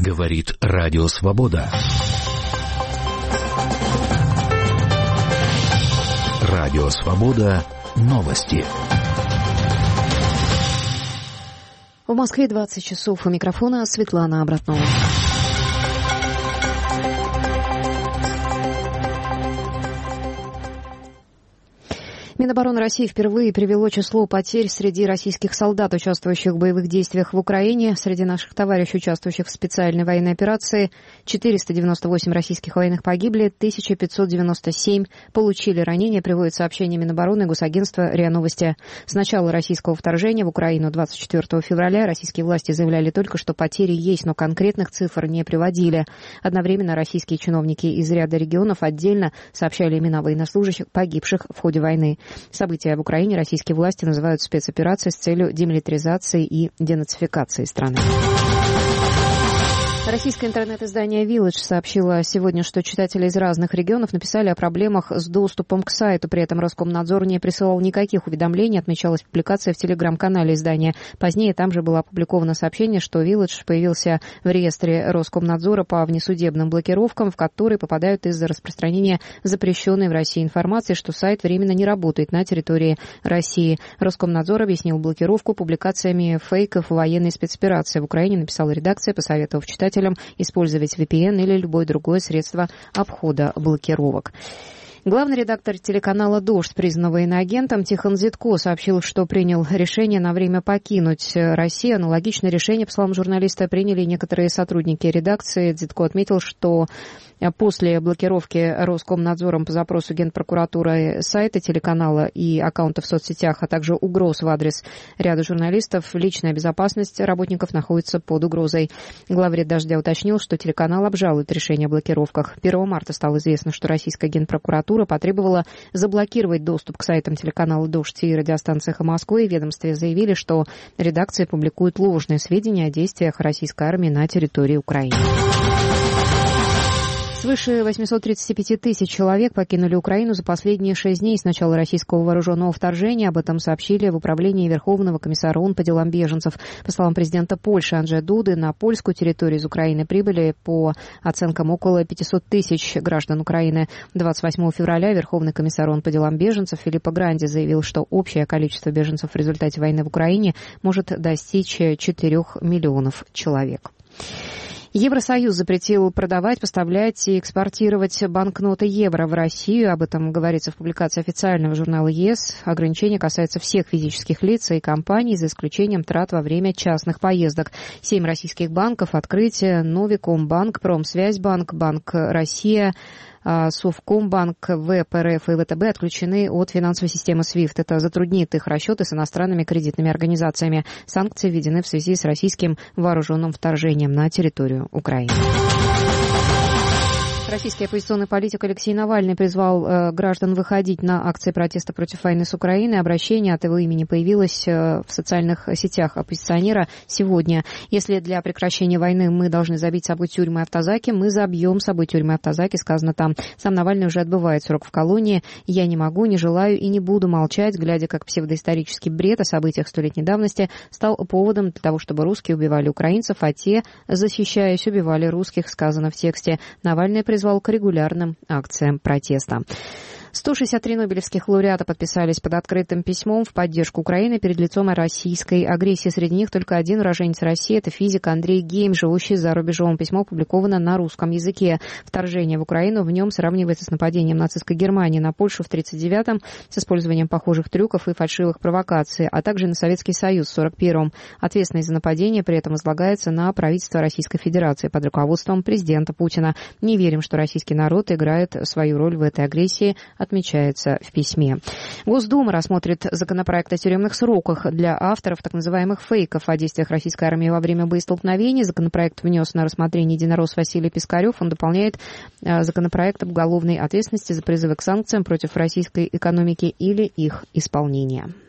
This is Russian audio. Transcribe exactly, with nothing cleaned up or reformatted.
Говорит Радио Свобода. Радио Свобода. Новости. В Москве двадцать часов. У микрофона Светлана Обратнова. Минобороны России впервые привело число потерь среди российских солдат, участвующих в боевых действиях в Украине. Среди наших товарищей, участвующих в специальной военной операции, четыреста девяносто восемь российских военных погибли, тысяча пятьсот девяносто семь получили ранения, приводит сообщение Минобороны и Госагентства РИА Новости. С начала российского вторжения в Украину двадцать четвёртого февраля российские власти заявляли только, что потери есть, но конкретных цифр не приводили. Одновременно российские чиновники из ряда регионов отдельно сообщали имена военнослужащих, погибших в ходе войны. События в Украине российские власти называют спецоперацией с целью демилитаризации и денацификации страны. Российское интернет-издание Village сообщило сегодня, что читатели из разных регионов написали о проблемах с доступом к сайту. При этом Роскомнадзор не присылал никаких уведомлений, отмечалась публикация в телеграм-канале издания. Позднее там же было опубликовано сообщение, что Village появился в реестре Роскомнадзора по внесудебным блокировкам, в которые попадают из-за распространения запрещенной в России информации, что сайт временно не работает на территории России. Роскомнадзор объяснил блокировку публикациями фейков военной спецоперации. В Украине написала редакция, посоветовав читателям использовать ви пи эн или любое другое средство обхода блокировок. Главный редактор телеканала «Дождь», признанного иноагентом, Тихон Зитко сообщил, что принял решение на время покинуть Россию. Аналогичное решение, по словам журналиста, приняли некоторые сотрудники редакции. Зитко отметил, что после блокировки Роскомнадзором по запросу Генпрокуратуры сайта телеканала и аккаунтов в соцсетях, а также угроз в адрес ряда журналистов, личная безопасность работников находится под угрозой. Главред «Дождя» уточнил, что телеканал обжалует решение о блокировках. первого марта стало известно, что российская Генпрокуратура потребовала заблокировать доступ к сайтам телеканала «Дождь» и радиостанциях Москвы. В ведомстве заявили, что редакция публикует ложные сведения о действиях российской армии на территории Украины. Свыше восемьсот тридцать пять тысяч человек покинули Украину за последние шесть дней с начала российского вооруженного вторжения. Об этом сообщили в управлении Верховного комиссара ООН по делам беженцев. По словам президента Польши Анджея Дуды, на польскую территорию из Украины прибыли, по оценкам, около пятьсот тысяч граждан Украины. двадцать восьмого февраля Верховный комиссар ООН по делам беженцев Филиппо Гранди заявил, что общее количество беженцев в результате войны в Украине может достичь четырёх миллионов человек. Евросоюз запретил продавать, поставлять и экспортировать банкноты евро в Россию. Об этом говорится в публикации официального журнала ЕС. Ограничение касается всех физических лиц и компаний, за исключением трат во время частных поездок. Семь российских банков: Открытие, Новикомбанк, Промсвязьбанк, Банк Россия, Совкомбанк, ВПРФ и ВТБ отключены от финансовой системы свифт. Это затруднит их расчеты с иностранными кредитными организациями. Санкции введены в связи с российским вооруженным вторжением на территорию Украины. Российский оппозиционный политик Алексей Навальный призвал э, граждан выходить на акции протеста против войны с Украиной. Обращение от его имени появилось э, в социальных сетях оппозиционера сегодня. Если для прекращения войны мы должны забить собой тюрьмы и автозаки, мы забьем собой тюрьмы и автозаки, сказано там. Сам Навальный уже отбывает срок в колонии. Я не могу, не желаю и не буду молчать, глядя, как псевдоисторический бред о событиях столетней давности стал поводом для того, чтобы русские убивали украинцев, а те, защищаясь, убивали русских, сказано в тексте. Навальный призвал к регулярным акциям протеста. сто шестьдесят три нобелевских лауреата подписались под открытым письмом в поддержку Украины перед лицом российской агрессии. Среди них только один уроженец России — это физик Андрей Гейм, живущий за рубежом. Письмо опубликовано на русском языке. Вторжение в Украину в нем сравнивается с нападением нацистской Германии на Польшу в тридцать девятом с использованием похожих трюков и фальшивых провокаций, а также на Советский Союз в сорок первом. Ответственность за нападение при этом возлагается на правительство Российской Федерации под руководством президента Путина. Не верим, что российский народ играет свою роль в этой агрессии, отмечается в письме. Госдума рассмотрит законопроект о тюремных сроках для авторов так называемых фейков о действиях российской армии во время боестолкновений. Законопроект внес на рассмотрение единорос Василий Пискарев. Он дополняет законопроект об уголовной ответственности за призывы к санкциям против российской экономики или их исполнения.